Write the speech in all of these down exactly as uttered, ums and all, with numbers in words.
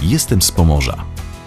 Jestem z Pomorza.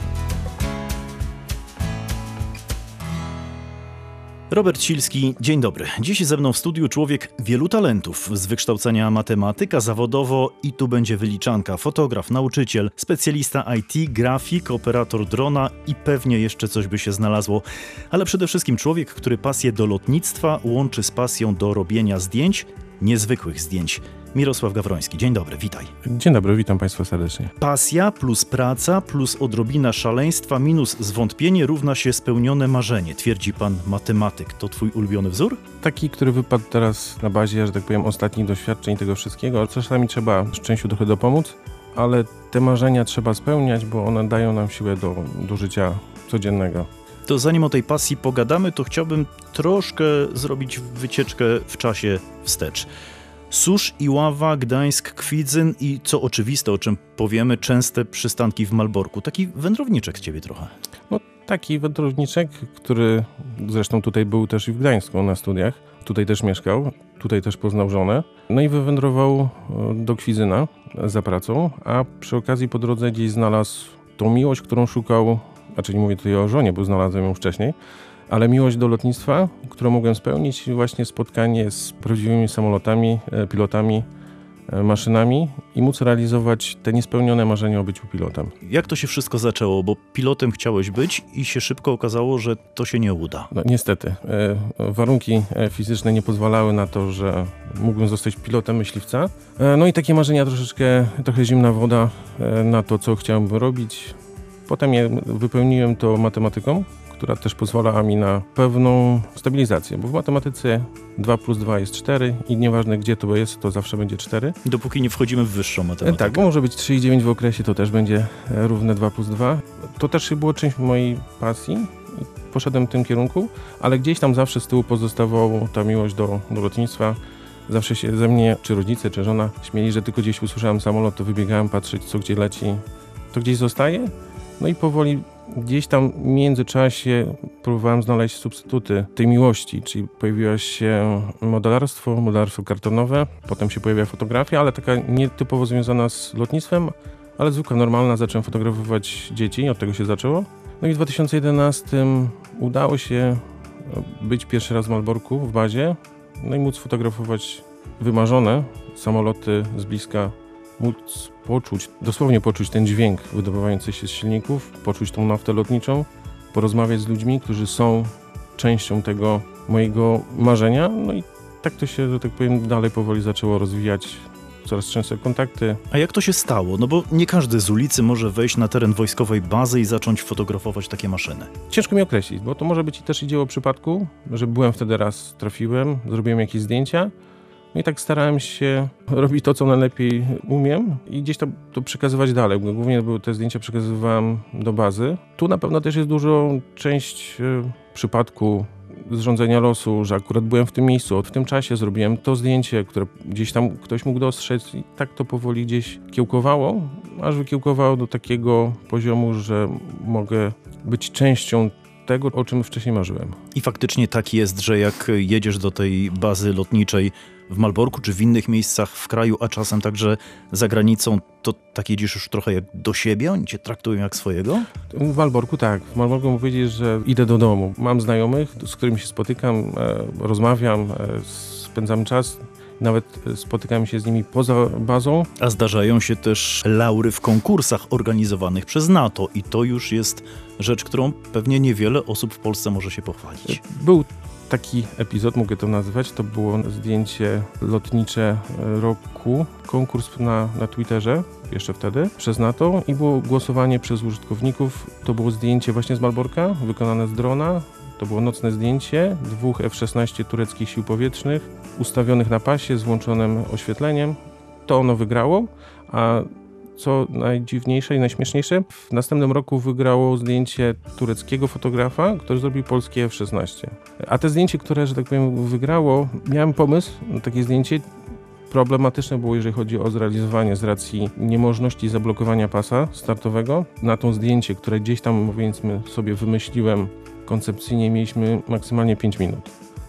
Robert Silski, dzień dobry. Dziś ze mną w studiu człowiek wielu talentów. Z wykształcenia matematyka, zawodowo i tu będzie wyliczanka. Fotograf, nauczyciel, specjalista I T, grafik, operator drona i pewnie jeszcze coś by się znalazło. Ale przede wszystkim człowiek, który pasję do lotnictwa łączy z pasją do robienia zdjęć, niezwykłych zdjęć. Mirosław Gawroński, dzień dobry, witaj. Dzień dobry, witam Państwa serdecznie. Pasja plus praca plus odrobina szaleństwa minus zwątpienie równa się spełnione marzenie, twierdzi pan matematyk. To twój ulubiony wzór? Taki, który wypadł teraz na bazie, że tak powiem, ostatnich doświadczeń tego wszystkiego. Czasami trzeba szczęściu trochę dopomóc, ale te marzenia trzeba spełniać, bo one dają nam siłę do, do życia codziennego. To zanim o tej pasji pogadamy, to chciałbym troszkę zrobić wycieczkę w czasie wstecz. Susz, Iława, Gdańsk, Kwidzyn i, co oczywiste, o czym powiemy, częste przystanki w Malborku. Taki wędrowniczek z ciebie trochę. No taki wędrowniczek, który zresztą tutaj był też i w Gdańsku na studiach. Tutaj też mieszkał, tutaj też poznał żonę. No i wywędrował do Kwidzyna za pracą, a przy okazji po drodze gdzieś znalazł tą miłość, którą szukał, znaczy nie mówię tutaj o żonie, bo znalazłem ją wcześniej, ale miłość do lotnictwa, którą mogłem spełnić, właśnie spotkanie z prawdziwymi samolotami, pilotami, maszynami i móc realizować te niespełnione marzenia o byciu pilotem. Jak to się wszystko zaczęło? Bo pilotem chciałeś być i się szybko okazało, że to się nie uda. No, niestety. Warunki fizyczne nie pozwalały na to, że mógłbym zostać pilotem myśliwca. No i takie marzenia troszeczkę, trochę zimna woda na to, co chciałem robić. Potem je wypełniłem to matematyką, która też pozwala mi na pewną stabilizację, bo w matematyce dwa plus dwa jest cztery i nieważne gdzie to jest, to zawsze będzie cztery. Dopóki nie wchodzimy w wyższą matematykę. Tak, bo może być trzy i dziewięć w okresie, to też będzie równe dwa plus dwa. To też było część mojej pasji i poszedłem w tym kierunku, ale gdzieś tam zawsze z tyłu pozostawała ta miłość do, do lotnictwa. Zawsze się ze mnie, czy rodzice, czy żona śmieli, że tylko gdzieś usłyszałem samolot, to wybiegałem patrzeć, co gdzie leci. To gdzieś zostaje. No i powoli gdzieś tam w międzyczasie próbowałem znaleźć substytuty tej miłości, czyli pojawiło się modelarstwo, modelarstwo kartonowe, potem się pojawia fotografia, ale taka nietypowo związana z lotnictwem, ale zwykła, normalna. Zacząłem fotografować dzieci, od tego się zaczęło. No i w dwa tysiące jedenastym udało się być pierwszy raz w Malborku w bazie, no i móc fotografować wymarzone samoloty z bliska, móc poczuć, dosłownie poczuć ten dźwięk wydobywający się z silników, poczuć tą naftę lotniczą, porozmawiać z ludźmi, którzy są częścią tego mojego marzenia. No i tak to się, że tak powiem, dalej powoli zaczęło rozwijać, coraz częstsze kontakty. A jak to się stało? No bo nie każdy z ulicy może wejść na teren wojskowej bazy i zacząć fotografować takie maszyny. Ciężko mi określić, bo to może być też i dzieło przypadku, że byłem wtedy raz, trafiłem, zrobiłem jakieś zdjęcia. No i tak starałem się robić to, co najlepiej umiem i gdzieś to, to przekazywać dalej. Głównie były te zdjęcia przekazywałem do bazy. Tu na pewno też jest dużo część y, przypadku zrządzenia losu, że akurat byłem w tym miejscu, w tym czasie zrobiłem to zdjęcie, które gdzieś tam ktoś mógł dostrzec i tak to powoli gdzieś kiełkowało, aż wykiełkowało do takiego poziomu, że mogę być częścią tego, o czym wcześniej marzyłem. I faktycznie tak jest, że jak jedziesz do tej bazy lotniczej w Malborku, czy w innych miejscach w kraju, a czasem także za granicą, to tak jedziesz już trochę jak do siebie? Oni cię traktują jak swojego? W Malborku tak. W Malborku mogę powiedzieć, że idę do domu. Mam znajomych, z którymi się spotykam, e, rozmawiam, e, spędzam czas. Nawet spotykamy się z nimi poza bazą. A zdarzają się też laury w konkursach organizowanych przez NATO i to już jest rzecz, którą pewnie niewiele osób w Polsce może się pochwalić. Był taki epizod, mogę to nazwać, to było zdjęcie lotnicze roku, konkurs na, na Twitterze, jeszcze wtedy, przez NATO i było głosowanie przez użytkowników. To było zdjęcie właśnie z Malborka, wykonane z drona. To było nocne zdjęcie dwóch F szesnaście tureckich sił powietrznych ustawionych na pasie z włączonym oświetleniem. To ono wygrało, a co najdziwniejsze i najśmieszniejsze, w następnym roku wygrało zdjęcie tureckiego fotografa, który zrobił polskie F szesnaście. A te zdjęcie, które, że tak powiem, wygrało, miałem pomysł na takie zdjęcie. Problematyczne było, jeżeli chodzi o zrealizowanie z racji niemożności zablokowania pasa startowego. Na to zdjęcie, które gdzieś tam, powiedzmy sobie, wymyśliłem koncepcyjnie, mieliśmy maksymalnie pięć minut.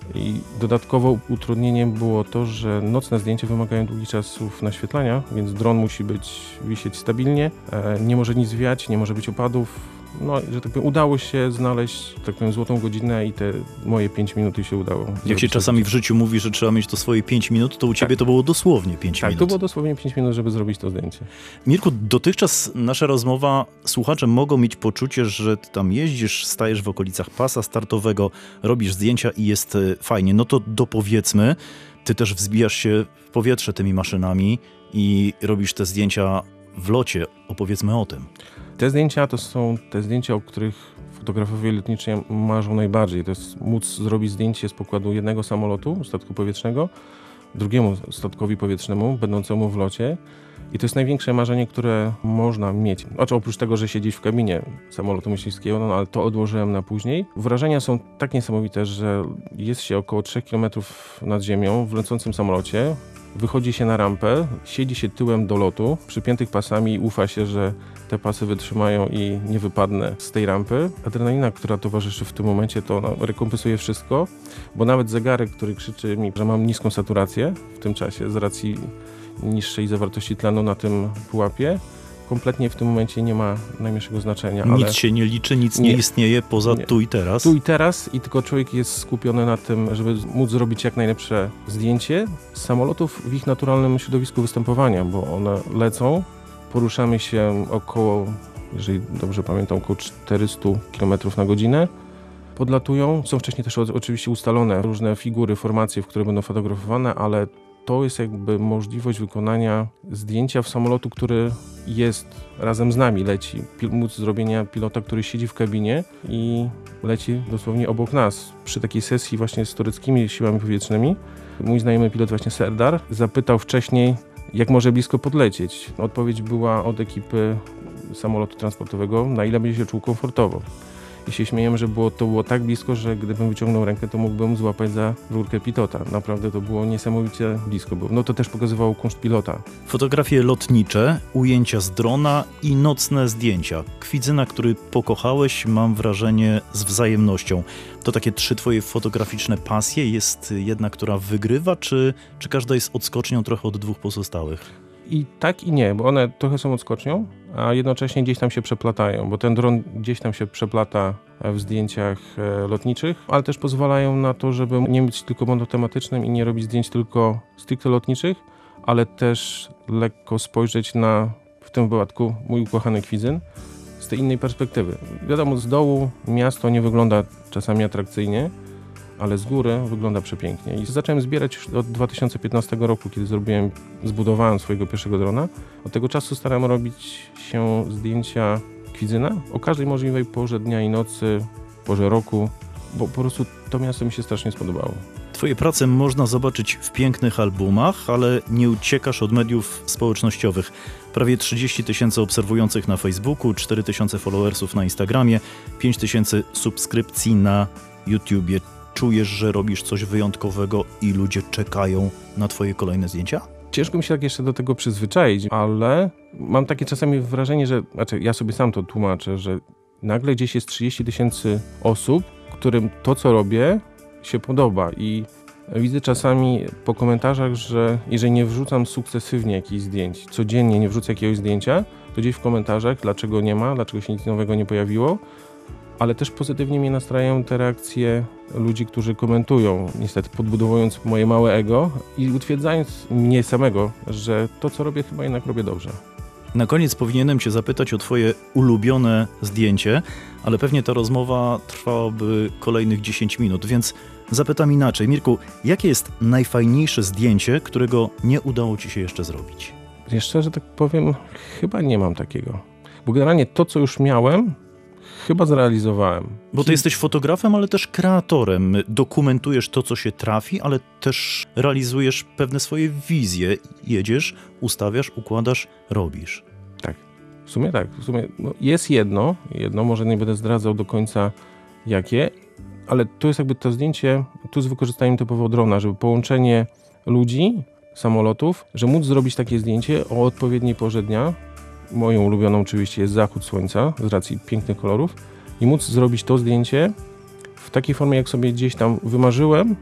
I dodatkowo utrudnieniem było to, że nocne zdjęcia wymagają długich czasów naświetlania, więc dron musi być, wisieć stabilnie, nie może nic wiać, nie może być opadów. No, że tak powiem, udało się znaleźć, tak powiem, złotą godzinę i te moje pięć minut się udało. Jak się czasami w życiu mówi, że trzeba mieć to swoje pięć minut, to u ciebie tak. to było dosłownie pięć tak, minut. Tak, to było dosłownie pięć minut, żeby zrobić to zdjęcie. Mirku, dotychczas nasza rozmowa, słuchacze mogą mieć poczucie, że ty tam jeździsz, stajesz w okolicach pasa startowego, robisz zdjęcia i jest fajnie. No to dopowiedzmy, ty też wzbijasz się w powietrze tymi maszynami i robisz te zdjęcia w locie. Opowiedzmy o tym. Te zdjęcia to są te zdjęcia, o których fotografowie lotniczy marzą najbardziej. To jest móc zrobić zdjęcie z pokładu jednego samolotu, statku powietrznego, drugiemu statkowi powietrznemu, będącemu w locie. I to jest największe marzenie, które można mieć. Znaczy, oprócz tego, że siedzieć w kabinie samolotu myśliwskiego, no ale to odłożyłem na później. Wrażenia są tak niesamowite, że jest się około trzech kilometrów nad ziemią w lecącym samolocie. Wychodzi się na rampę, siedzi się tyłem do lotu, przypiętych pasami i ufa się, że te pasy wytrzymają i nie wypadnę z tej rampy. Adrenalina, która towarzyszy w tym momencie, to no, rekompensuje wszystko, bo nawet zegarek, który krzyczy mi, że mam niską saturację w tym czasie z racji niższej zawartości tlenu na tym pułapie, kompletnie w tym momencie nie ma najmniejszego znaczenia. Nic ale się nie liczy, nic nie, nie istnieje poza nie. tu i teraz. Tu i teraz i tylko człowiek jest skupiony na tym, żeby móc zrobić jak najlepsze zdjęcie z samolotów w ich naturalnym środowisku występowania, bo one lecą, poruszamy się około, jeżeli dobrze pamiętam, około czterysta kilometrów na godzinę. Podlatują, są wcześniej też oczywiście ustalone różne figury, formacje, w które będą fotografowane, ale to jest jakby możliwość wykonania zdjęcia w samolotu, który jest razem z nami, leci. Móc zrobienia pilota, który siedzi w kabinie i leci dosłownie obok nas. Przy takiej sesji właśnie z tureckimi siłami powietrznymi mój znajomy pilot właśnie Serdar zapytał wcześniej, jak może blisko podlecieć. Odpowiedź była od ekipy samolotu transportowego, na ile będzie się czuł komfortowo. I się śmiejemy, że było, to było tak blisko, że gdybym wyciągnął rękę, to mógłbym złapać za rurkę pilota. Naprawdę to było niesamowicie blisko. Bo no to też pokazywało kunszt pilota. Fotografie lotnicze, ujęcia z drona i nocne zdjęcia. Kwidzyna, który pokochałeś, mam wrażenie, z wzajemnością. To takie trzy twoje fotograficzne pasje. Jest jedna, która wygrywa, czy, czy każda jest odskocznią trochę od dwóch pozostałych? I tak i nie, bo one trochę są odskocznią, a jednocześnie gdzieś tam się przeplatają, bo ten dron gdzieś tam się przeplata w zdjęciach lotniczych, ale też pozwalają na to, żeby nie być tylko monotematycznym i nie robić zdjęć tylko stricte lotniczych, ale też lekko spojrzeć na, w tym wypadku, mój ukochany Kwidzyn z tej innej perspektywy. Wiadomo, z dołu miasto nie wygląda czasami atrakcyjnie, ale z góry wygląda przepięknie. I zacząłem zbierać już od dwa tysiące piętnastego roku, kiedy zrobiłem, zbudowałem swojego pierwszego drona. Od tego czasu starałem robić się zdjęcia Kwidzyna o każdej możliwej porze dnia i nocy, porze roku, bo po prostu to miasto mi się strasznie spodobało. Twoje prace można zobaczyć w pięknych albumach, ale nie uciekasz od mediów społecznościowych. Prawie trzydzieści tysięcy obserwujących na Facebooku, cztery tysiące followersów na Instagramie, pięć tysięcy subskrypcji na YouTubie. Czujesz, że robisz coś wyjątkowego i ludzie czekają na twoje kolejne zdjęcia? Ciężko mi się tak jeszcze do tego przyzwyczaić, ale mam takie czasami wrażenie, że, znaczy ja sobie sam to tłumaczę, że nagle gdzieś jest trzydzieści tysięcy osób, którym to, co robię, się podoba i widzę czasami po komentarzach, że jeżeli nie wrzucam sukcesywnie jakichś zdjęć, codziennie nie wrzucę jakiegoś zdjęcia, to gdzieś w komentarzach, dlaczego nie ma, dlaczego się nic nowego nie pojawiło, ale też pozytywnie mnie nastrajają te reakcje ludzi, którzy komentują, niestety podbudowując moje małe ego i utwierdzając mnie samego, że to, co robię, chyba jednak robię dobrze. Na koniec powinienem cię zapytać o twoje ulubione zdjęcie, ale pewnie ta rozmowa trwałaby kolejnych dziesięć minut, więc zapytam inaczej. Mirku, jakie jest najfajniejsze zdjęcie, którego nie udało ci się jeszcze zrobić? Jeszcze, że tak powiem, chyba nie mam takiego. Bo generalnie to, co już miałem, chyba zrealizowałem. Bo ty jesteś fotografem, ale też kreatorem. Dokumentujesz to, co się trafi, ale też realizujesz pewne swoje wizje. Jedziesz, ustawiasz, układasz, robisz. Tak. W sumie tak. W sumie no jest jedno, jedno, może nie będę zdradzał do końca jakie, ale to jest jakby to zdjęcie, tu z wykorzystaniem typowo drona, żeby połączenie ludzi, samolotów, że móc zrobić takie zdjęcie o odpowiedniej porze dnia. Moją ulubioną oczywiście jest zachód słońca z racji pięknych kolorów i móc zrobić to zdjęcie w takiej formie, jak sobie gdzieś tam wymarzyłem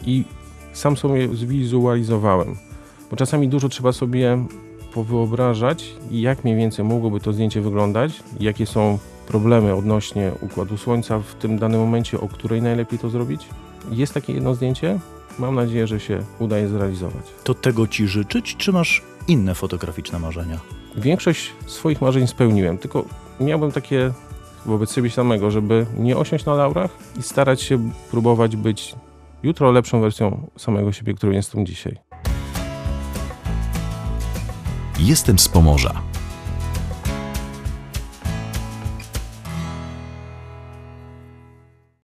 i sam sobie zwizualizowałem. Bo czasami dużo trzeba sobie powyobrażać, jak mniej więcej mogłoby to zdjęcie wyglądać, jakie są problemy odnośnie układu Słońca w tym danym momencie, o której najlepiej to zrobić. Jest takie jedno zdjęcie, mam nadzieję, że się uda je zrealizować. To tego ci życzyć, czy masz inne fotograficzne marzenia? Większość swoich marzeń spełniłem, tylko miałbym takie wobec siebie samego, żeby nie osiąść na laurach i starać się próbować być jutro lepszą wersją samego siebie, którą jestem dzisiaj. Jestem z Pomorza.